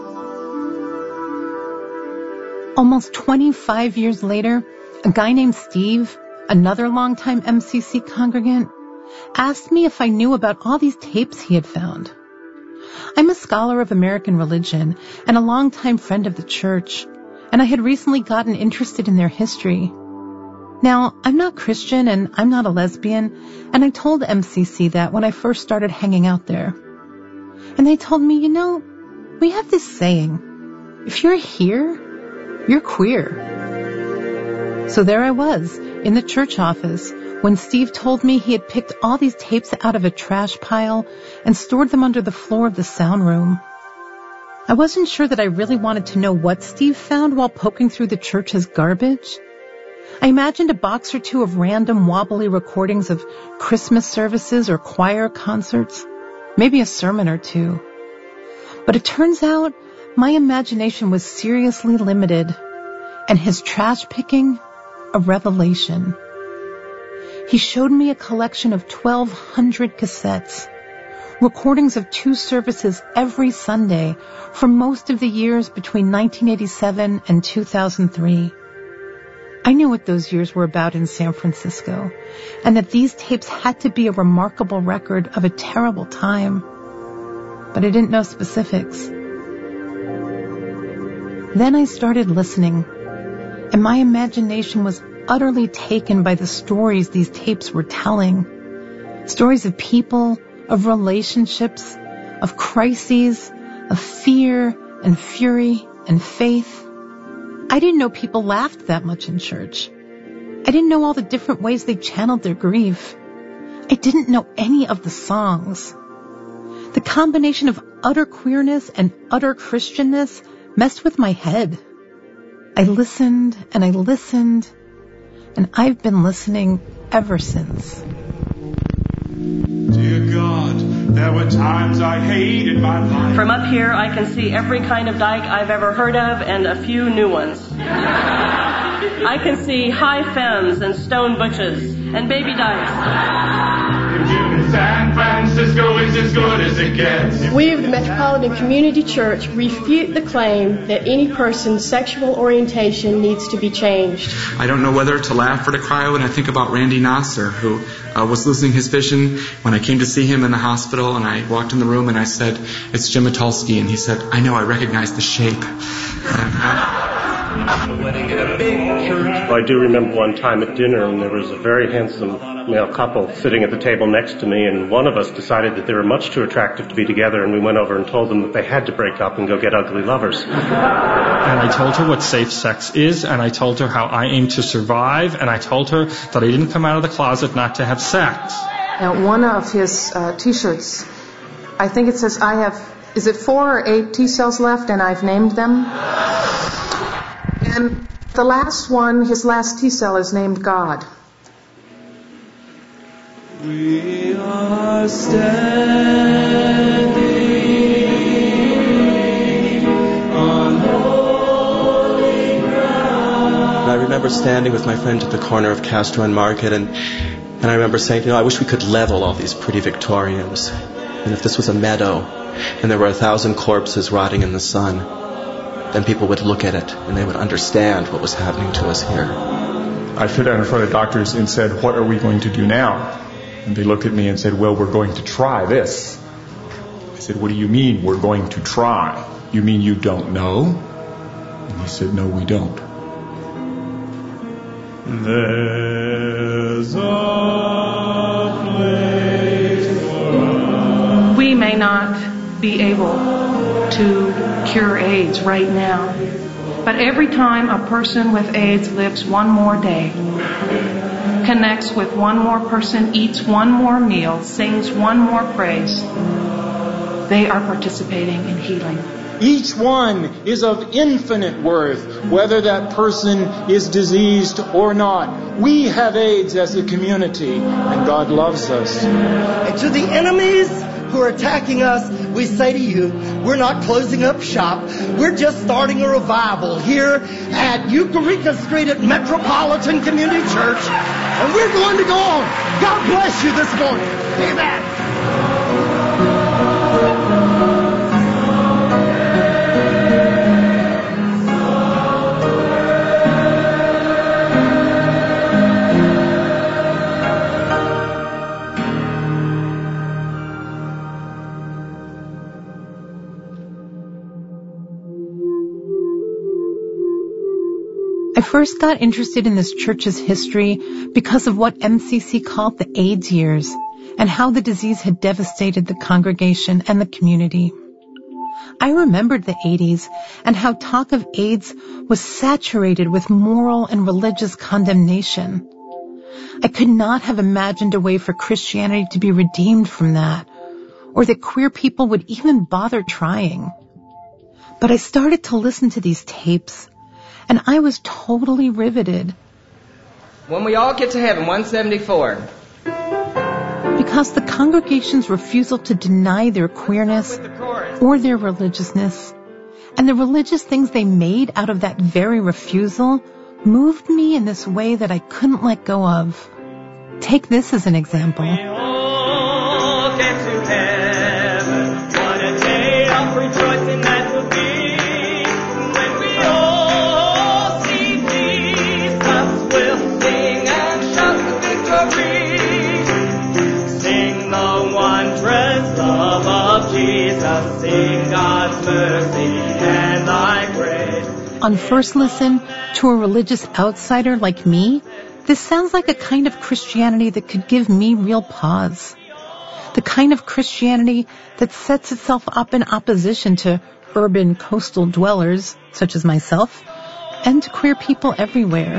Almost 25 years later, a guy named Steve, another longtime MCC congregant, asked me if I knew about all these tapes he had found. I'm a scholar of American religion and a longtime friend of the church, and I had recently gotten interested in their history. Now, I'm not Christian and I'm not a lesbian, and I told MCC that when I first started hanging out there. And they told me, we have this saying, if you're here, you're queer. So there I was, in the church office, when Steve told me he had picked all these tapes out of a trash pile and stored them under the floor of the sound room. I wasn't sure that I really wanted to know what Steve found while poking through the church's garbage. I imagined a box or two of random wobbly recordings of Christmas services or choir concerts, maybe a sermon or two. But it turns out my imagination was seriously limited, and his trash picking, a revelation. He showed me a collection of 1,200 cassettes, recordings of 2 services every Sunday for most of the years between 1987 and 2003. I knew what those years were about in San Francisco, and that these tapes had to be a remarkable record of a terrible time. But I didn't know specifics. Then I started listening, and my imagination was utterly taken by the stories these tapes were telling. Stories of people, of relationships, of crises, of fear and fury and faith. I didn't know people laughed that much in church. I didn't know all the different ways they channeled their grief. I didn't know any of the songs. The combination of utter queerness and utter Christianness messed with my head. I listened, and I've been listening ever since. Dear God, there were times I hated my life. From up here, I can see every kind of dyke I've ever heard of and a few new ones. I can see high femmes and stone butches and baby dykes. San Francisco is as good as it gets. We of the Metropolitan Community Church refute the claim that any person's sexual orientation needs to be changed. I don't know whether to laugh or to cry when I think about Randy Nasser, who was losing his vision when I came to see him in the hospital, and I walked in the room and I said, "It's Jim Mitulski," and he said, "I know, I recognize the shape." I do remember one time at dinner, and there was a very handsome male couple sitting at the table next to me, and one of us decided that they were much too attractive to be together, and we went over and told them that they had to break up and go get ugly lovers. And I told her what safe sex is, and I told her how I aim to survive, and I told her that I didn't come out of the closet not to have sex. Now, one of his T-shirts, I think it says, is it 4 or 8 T-cells left, and I've named them? And the last one, his last T-cell is named God. We are standing on holy ground. I remember standing with my friend at the corner of Castro and Market, and I remember saying, I wish we could level all these pretty Victorians. And if this was a meadow, and there were 1,000 corpses rotting in the sun, then people would look at it, and they would understand what was happening to us here. I stood down in front of doctors and said, "What are we going to do now?" And they looked at me and said, "Well, we're going to try this." I said, "What do you mean we're going to try? You mean you don't know?" And he said, "No, we don't." There's a place for us. We may not be able to cure AIDS right now, But every time a person with AIDS lives one more day, connects with one more person, eats one more meal, sings one more praise, they are participating in healing. Each one is of infinite worth, whether that person is diseased or not. We have AIDS as a community, and God loves us. And to the enemies who are attacking us, we say to you, we're not closing up shop. We're just starting a revival here at Eureka Street at Metropolitan Community Church. And we're going to go on. God bless you this morning. Amen. I first got interested in this church's history because of what MCC called the AIDS years and how the disease had devastated the congregation and the community. I remembered the 80s and how talk of AIDS was saturated with moral and religious condemnation. I could not have imagined a way for Christianity to be redeemed from that, or that queer people would even bother trying. But I started to listen to these tapes, and I was totally riveted. When we all get to heaven, 174. Because the congregation's refusal to deny their queerness or their religiousness, and the religious things they made out of that very refusal, moved me in this way that I couldn't let go of. Take this as an example. We all get to heaven. What a day of rejoicing that will be. Jesus, sing God's mercy and thy grace. On first listen, to a religious outsider like me, this sounds like a kind of Christianity that could give me real pause. The kind of Christianity that sets itself up in opposition to urban coastal dwellers, such as myself, and to queer people everywhere.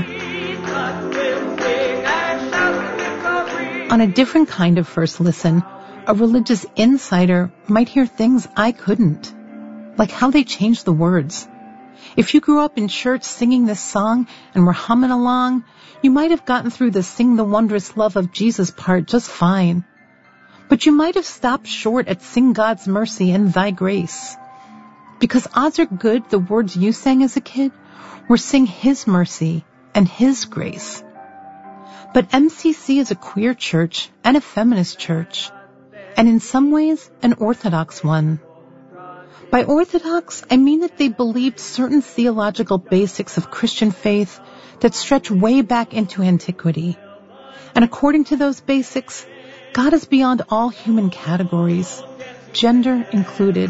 On a different kind of first listen, a religious insider might hear things I couldn't, like how they changed the words. If you grew up in church singing this song and were humming along, you might have gotten through the sing the wondrous love of Jesus part just fine. But you might have stopped short at sing God's mercy and thy grace. Because odds are good the words you sang as a kid were sing his mercy and his grace. But MCC is a queer church and a feminist church, and in some ways, an Orthodox one. By Orthodox, I mean that they believed certain theological basics of Christian faith that stretch way back into antiquity. And according to those basics, God is beyond all human categories, gender included.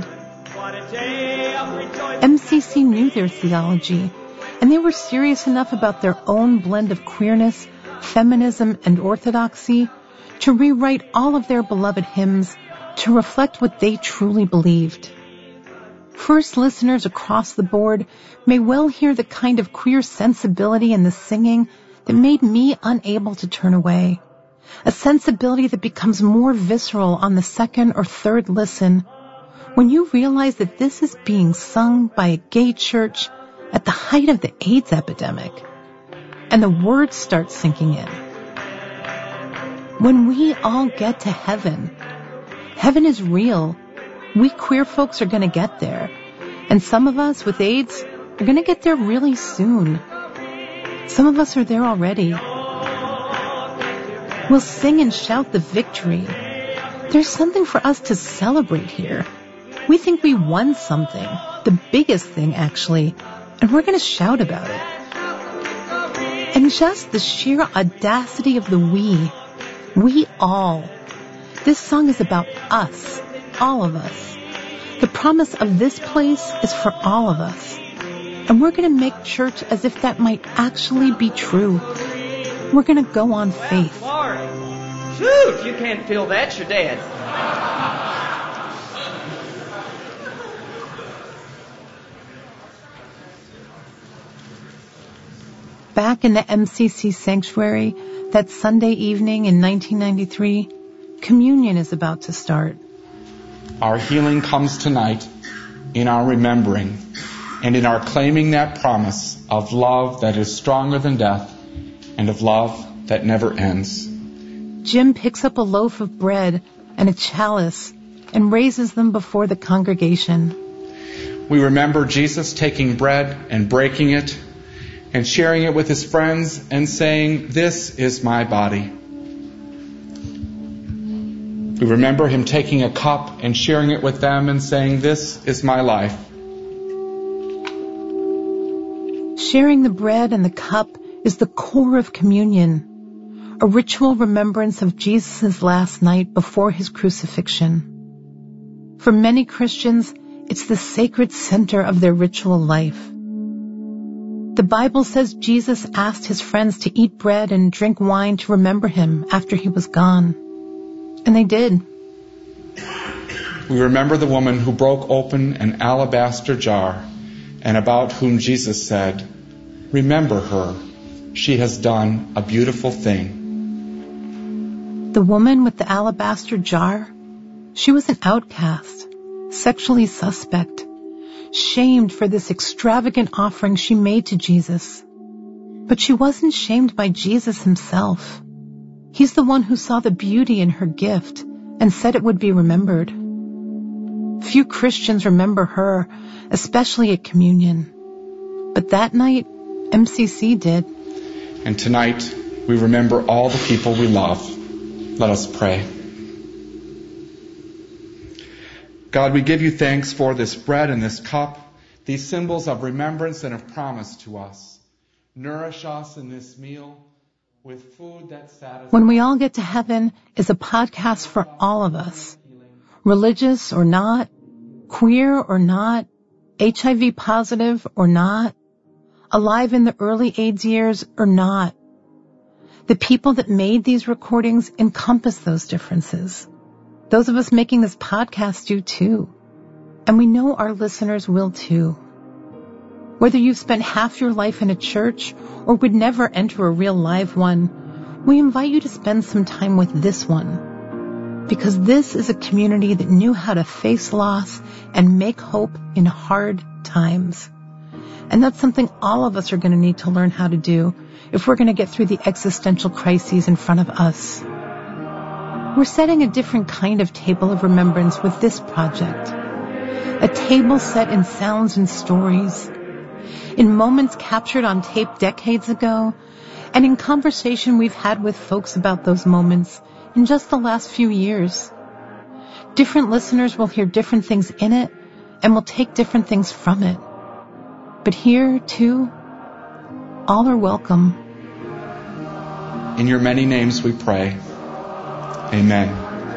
MCC knew their theology, and they were serious enough about their own blend of queerness, feminism, and orthodoxy to rewrite all of their beloved hymns to reflect what they truly believed. First listeners across the board may well hear the kind of queer sensibility in the singing that made me unable to turn away. A sensibility that becomes more visceral on the second or third listen when you realize that this is being sung by a gay church at the height of the AIDS epidemic, and the words start sinking in. When we all get to heaven, heaven is real. We queer folks are going to get there. And some of us with AIDS are going to get there really soon. Some of us are there already. We'll sing and shout the victory. There's something for us to celebrate here. We think we won something, the biggest thing actually, and we're going to shout about it. And just the sheer audacity of the we all. This song is about us, all of us. The promise of this place is for all of us. And we're going to make church as if that might actually be true. We're going to go on faith. Shoot, if you can't feel that, you're dead. Back in the MCC sanctuary, that Sunday evening in 1993, communion is about to start. Our healing comes tonight in our remembering and in our claiming that promise of love that is stronger than death and of love that never ends. Jim picks up a loaf of bread and a chalice and raises them before the congregation. We remember Jesus taking bread and breaking it and sharing it with his friends and saying, "This is my body." We remember him taking a cup and sharing it with them and saying, "This is my life." Sharing the bread and the cup is the core of communion, a ritual remembrance of Jesus' last night before his crucifixion. For many Christians, it's the sacred center of their ritual life. The Bible says Jesus asked his friends to eat bread and drink wine to remember him after he was gone. And they did. We remember the woman who broke open an alabaster jar and about whom Jesus said, "Remember her. She has done a beautiful thing." The woman with the alabaster jar, she was an outcast, sexually suspect, shamed for this extravagant offering she made to Jesus. But she wasn't shamed by Jesus himself. He's the one who saw the beauty in her gift and said it would be remembered. Few Christians remember her, especially at communion. But that night, MCC did. And tonight, we remember all the people we love. Let us pray. God, we give you thanks for this bread and this cup, these symbols of remembrance and of promise to us. Nourish us in this meal with food that satisfies. When We All Get to Heaven is a podcast for all of us. Religious or not, queer or not, HIV positive or not, alive in the early AIDS years or not. The people that made these recordings encompass those differences. Those of us making this podcast do too. And we know our listeners will too. Whether you've spent half your life in a church or would never enter a real live one, we invite you to spend some time with this one. Because this is a community that knew how to face loss and make hope in hard times. And that's something all of us are going to need to learn how to do if we're going to get through the existential crises in front of us. We're setting a different kind of table of remembrance with this project. A table set in sounds and stories, in moments captured on tape decades ago, and in conversation we've had with folks about those moments in just the last few years. Different listeners will hear different things in it and will take different things from it. But here, too, all are welcome. In your many names we pray. Amen.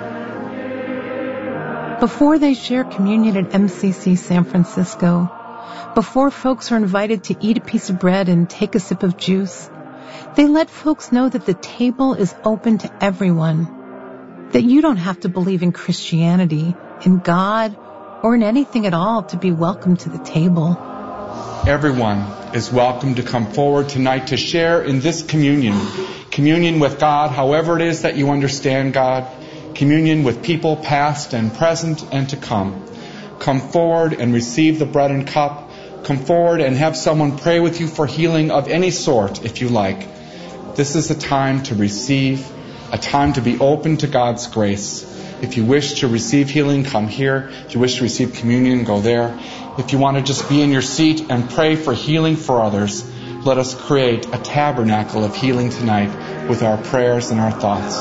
Before they share communion at MCC San Francisco, before folks are invited to eat a piece of bread and take a sip of juice, they let folks know that the table is open to everyone, that you don't have to believe in Christianity, in God, or in anything at all to be welcome to the table. Everyone is welcome to come forward tonight to share in this communion with God, however it is that you understand God, communion with people past and present and to come. Come forward and receive the bread and cup. Come forward and have someone pray with you for healing of any sort if you like. This is a time to receive, a time to be open to God's grace. If you wish to receive healing, come here. If you wish to receive communion, go there. If you want to just be in your seat and pray for healing for others, let us create a tabernacle of healing tonight with our prayers and our thoughts.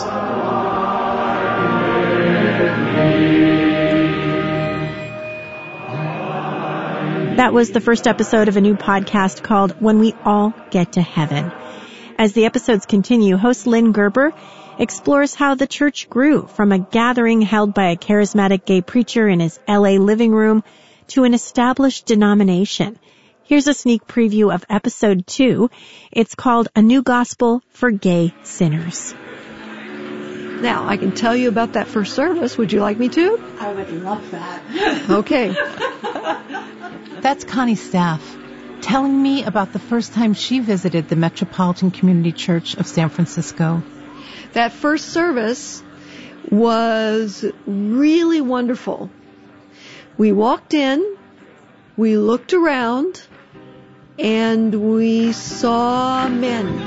That was the first episode of a new podcast called When We All Get to Heaven. As the episodes continue, host Lynn Gerber explores how the church grew from a gathering held by a charismatic gay preacher in his LA living room to an established denomination. Here's a sneak preview of episode 2. It's called A New Gospel for Gay Sinners. Now, I can tell you about that first service. Would you like me to? I would love that. Okay. That's Connie Staff. telling me about the first time she visited the Metropolitan Community Church of San Francisco. That first service was really wonderful. We walked in, we looked around, and we saw men.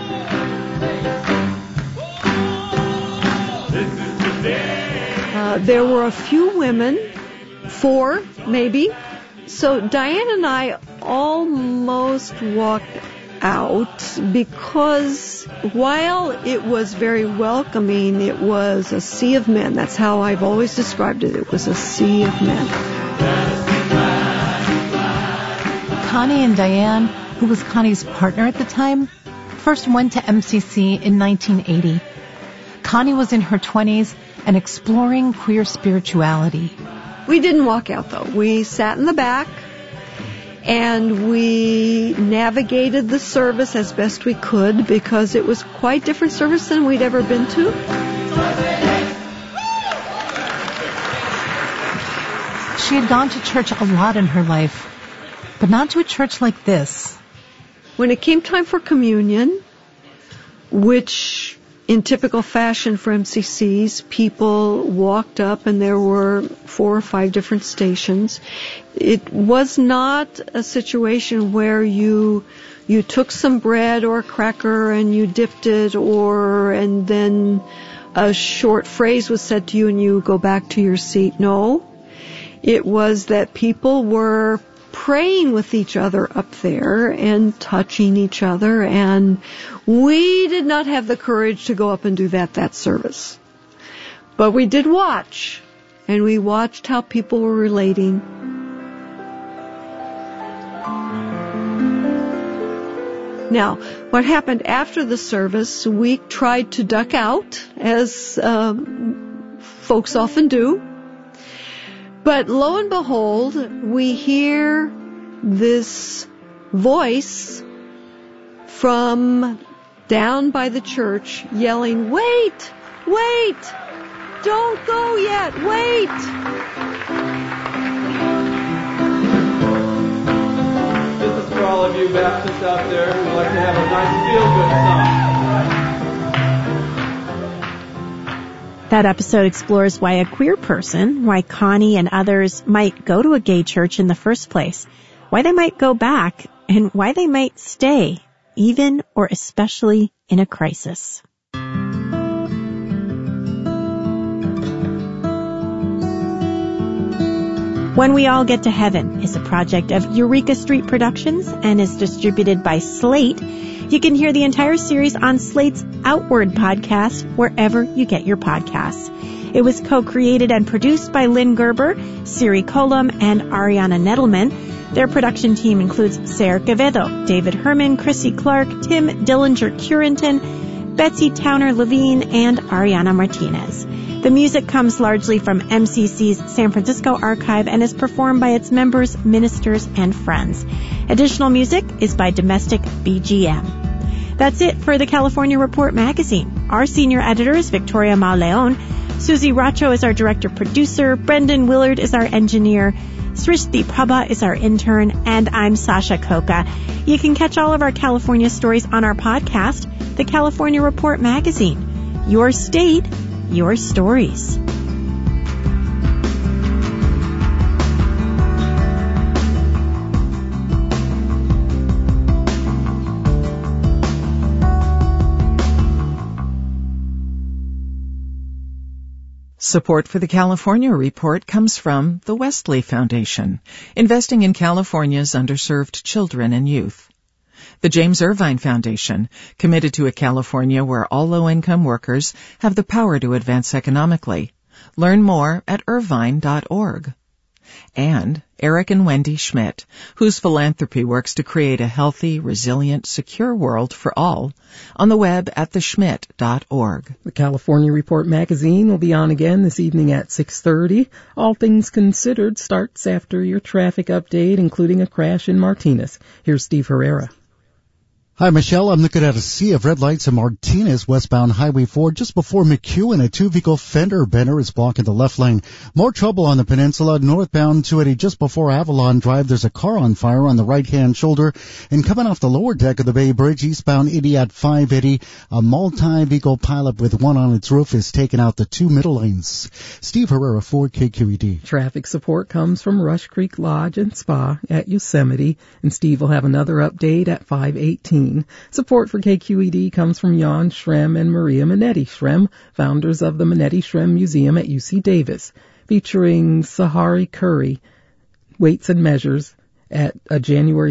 There were a few women, 4 maybe. So Diane and I almost walked out because while it was very welcoming, it was a sea of men. That's how I've always described it. It was a sea of men. Connie and Diane, who was Connie's partner at the time, first went to MCC in 1980. Connie was in her 20s and exploring queer spirituality. We didn't walk out, though. We sat in the back, and we navigated the service as best we could because it was quite different service than we'd ever been to. She had gone to church a lot in her life, but not to a church like this. When it came time for communion, which in typical fashion for MCCs, people walked up and there were 4 or 5 different stations. It was not a situation where you took some bread or a cracker and you dipped it and then a short phrase was said to you and you go back to your seat. No. It was that people were praying with each other up there and touching each other, and we did not have the courage to go up and do that service. But we did watch, and we watched how people were relating. Now, what happened after the service, we tried to duck out, as folks often do. But lo and behold, we hear this voice from down by the church yelling, "Wait! Wait! Don't go yet! Wait!" This is for all of you Baptists out there who like to have a nice feel-good song. That episode explores why a queer person, why Connie and others might go to a gay church in the first place, why they might go back, and why they might stay, even or especially in a crisis. When We All Get to Heaven is a project of Eureka Street Productions and is distributed by Slate. You can hear the entire series on Slate's Outward podcast wherever you get your podcasts. It was co-created and produced by Lynn Gerber, Siri Colum, and Ariana Nettleman. Their production team includes Sarah Quevedo, David Herman, Chrissy Clark, Tim Dillinger-Curenton, Betsy Towner-Levine, and Ariana Martinez. The music comes largely from MCC's San Francisco archive and is performed by its members, ministers, and friends. Additional music is by Domestic BGM. That's it for the California Report magazine. Our senior editor is Victoria Mauleon. Susie Racho is our director-producer. Brendan Willard is our engineer. Srishti Prabha is our intern. And I'm Sasha Coca. You can catch all of our California stories on our podcast, the California Report magazine. Your state, your stories. Support for the California Report comes from the Westley Foundation, investing in California's underserved children and youth. The James Irvine Foundation, committed to a California where all low-income workers have the power to advance economically. Learn more at irvine.org. And Eric and Wendy Schmidt, whose philanthropy works to create a healthy, resilient, secure world for all, on the web at theschmidt.org. The California Report magazine will be on again this evening at 6:30. All Things Considered starts after your traffic update, including a crash in Martinez. Here's Steve Herrera. Hi, Michelle. I'm looking at a sea of red lights in Martinez, westbound Highway 4, just before McEwen. A two-vehicle fender bender is blocking the left lane. More trouble on the peninsula, northbound 280, just before Avalon Drive. There's a car on fire on the right-hand shoulder. And coming off the lower deck of the Bay Bridge, eastbound 80 at 580, a multi-vehicle pileup with one on its roof is taking out the two middle lanes. Steve Herrera for KQED. Traffic support comes from Rush Creek Lodge and Spa at Yosemite, and Steve will have another update at 5:18. Support for KQED comes from Jan Schrem and Maria Minetti Schrem, founders of the Minetti Schrem Museum at UC Davis, featuring Sahari Curry, weights and measures at a January